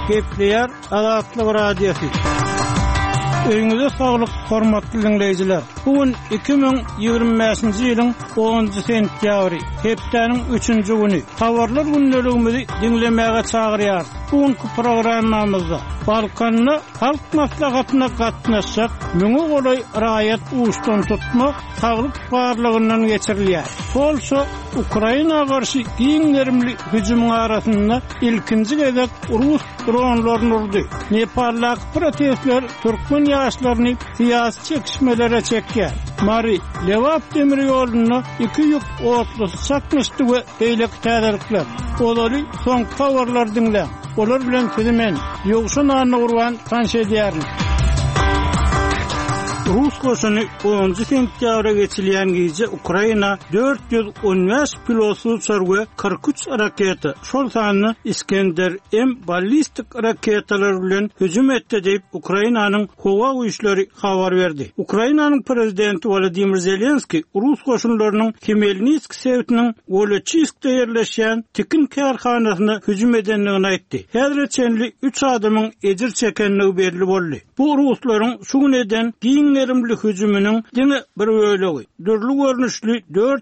Gepleyer Azatlyk Radiosu. Öňüňizde saglyk, hormatly dinleýijiler. Bugün 2025-nji ýylyň 10-njy sentýabry, hepdeniň 3-nji güni. Habarlar gündeligimizi dinlemäge çagyrýar. Bugünkü programmamyzda Balkanyna halk maslahatyna gatnaşak, müňe golay raýat uçdan tutmak saglyk barlygyndan geçirilýär. Polşa Ukraina garşy giňlerimli hüjüm arasynda ilkinji gezek Rus dronlaryny urdy. Nepallyk protestler türkmen ýaşlaryny syýasy çekişmelere çekýär. Mari Lewap demir ýoluny 2 ýük otlusy çakmışdy we beýlek täzelikler. Olary soň habarlar dinle. Olar bilen sözümen ýogşun anyny urwan tanş edýärler. Rus koşuny 10-njy sentýabra geçilýän gize Ukraina 415 pilotly uçar 43 raketa, şol sany Iskender M ballistik raketalar bilen hüjüm etdi diýip Ukrainanyň howa güýçleri habar berdi. Ukrainanyň prezidenti Volodymyr Zelenski Rus koşunlarynyň Khmelnytsk şehriniň Volochyskda ýerleşýän tikin karhanasyna hüjüm edenligini aýtdy. Häzirçenli 3 adamyň ejir çekenligi belli boldy. Bu Ruslaryň şu güneden giňlerimli hüjüminiň diňe bir öýlegi. Dürli görnüşli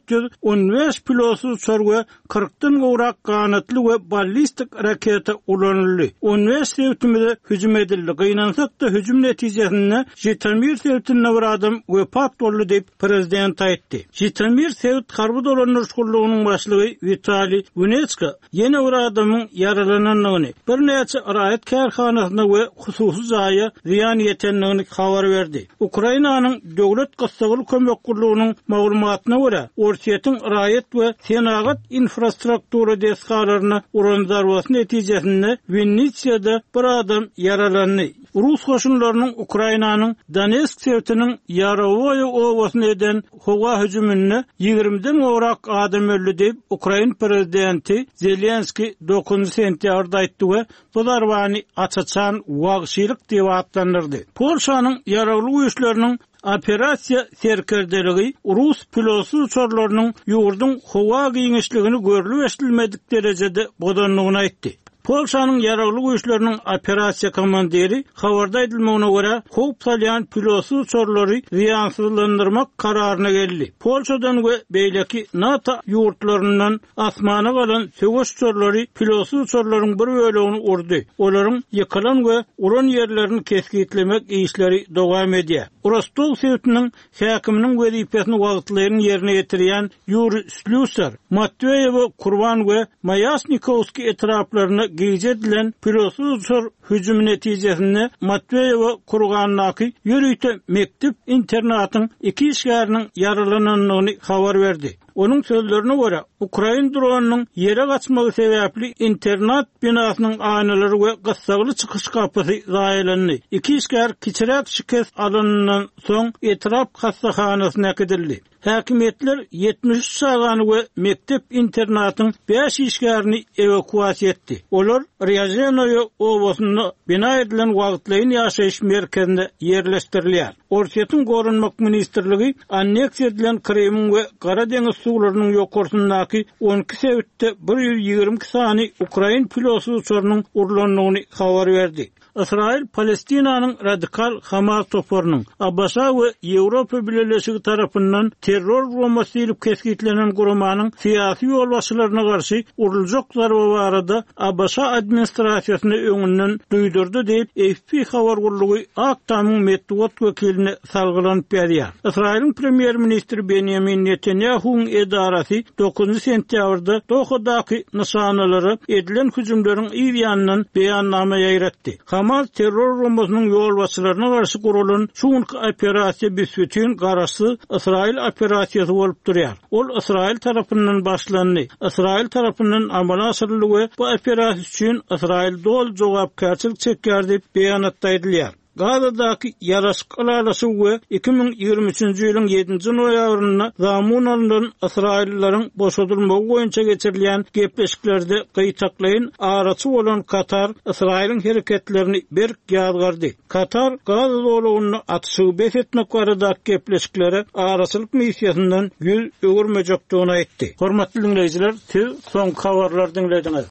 415 pilotly uçar 40-dan gowrak kanatly we ballistik raketa ulanyldy. 15 sewtimde hüjüm edildi. Gynansak da hüjüm netijesinde Jitomir sewtine bir adam wepat boldy diýip prezident aýtdy. Jitomir sewt harby dolanýar şulygynyň başlygy Vitali Gunetska ýene bir adamyň yaralananlygyny, bir näçe raýat karhanasyna we hususy zaýa ziýan ýetenligini habar berdi. Ukrainanyň döwlet gysgaly kömek gurulunyň maglumatyna görä, Orsiýetiň raýat we senagat infrastruktura deskalaryna uran zarbaty netijesinde Vinnitsiýada bir adam yaralandy. Rus koşunlarynyň Ukrainanyň Donetsk şehriniň Yarovoy owasyna eden howa hüjümine 20-den gowrak adam öldü diýip Ukraina prezidenti Zelenski 9-njy sentýabrda aýtdy we bu zarbany açaçan wagşylyk diýip atlandyrdy. Polşanyň ýaragly güýçleriniň operasiýa serkerdeligi Rus pilotly uçarlarynyň ýurdun howa giňişligini görülip eşdilmedik derejede bodanlygyny aýtdy. Polşanyň ýaragly güýçleriniň operasiýa komandiri habarda edilmegine görä, howp salýan pilotly uçarlary ziýansızlandyrmak kararyna geldi. Polşadan we beýleki NATO ýurtlaryndan asmana galan söwüş uçarlary pilotly uçarlaryň bir bölegini urdy. Olaryň ýykylan we uran ýerlerini keskitlemek işleri dowam edýär. Rostov şehriniň häkiminiň wezipesini wagtlaryň ýerine ýetirýän Yuri Slusar, Matveyew, Kurban we Mayasnikovski etraplaryna gizledilen pilotly uçar hüjüm netijesinde Matveyew Kurganyny ýürüýte mektep internatyň 2 işgäriniň yaralananlygyny habar berdi. Onun sözlerine göre Ukraina dronunyň ýere gaçmagy sebäpli internat binasynyň aýnalary we gysgaly çykyş kapysy zaýalandy. 2 işgär kiçirek şikest alanynyň soň etrap hastahanasyna näkedildi. Häkimetler 73 sagany we mektep internatyň 5 işgärini evakuasiýa etdi. Olar Ryazenoy owasyna bina edilen wagtlaryň ýaşaýyş merkezine ýerleşdirilýär. Orsiýetiň gorunmak ministrligi anneksiýa edilen Kremň we Gara deňiz suwlarynyň ýokarysyndaky 12 sewtde 122 sany Ukraina pilotly uçarynyň urulanlygyny habar berdi. İsrail Palestinanyň radikal Hamas toparynyň Abbasa we Ýewropa Birleşigi tarapyndan terror bombasy ilip keskitlenen gurumanyň syýasy ýolbaşçylaryna garşy uruljak zarba barada Abbasa administrasiýasyny öňünden duýdurdy diýip AFP habar gurulugy Aktamyň medeniýet wekiline salgylanyp berýär. Israilň premier ministri Benjamin Netanyahu'nun edarasy 9-njy sentýabrda Dohadaky nişanalary edilen hüjümleriň ýanyndan beýannama ýaýratdy. Hamas terror bombasının ýolbaşçylaryna garşy gurulan şuňky operasiýa büsbütün garaşy İsrail operasiýasy bolup durýar. Ol İsrail tarapyndan başlandy. İsrail tarapyndan amala aşyryldy we bu operasiýa üçin İsrail dol jogapkärçilik çekýär diýip beýanatda edilýär. Gazadaky ýaraşyk alalasy we 2023-nji ýylyň 7-nji noýabrynda zamanyndan Israillilerin boşadylmagy boýunça geçirilýän gepleşiklerde gyýtaklaýyn araçy bolan Katar Israilin hereketlerini berk ýazgardy. Katar Gaza dowlatyny atyşygy besletmek barada gepleşiklere araçylyk missiýasyndan ýüz öwürmejekdigini aýtdy. Hormatly dinleýijiler, siz soň habarlar dinlediňiz.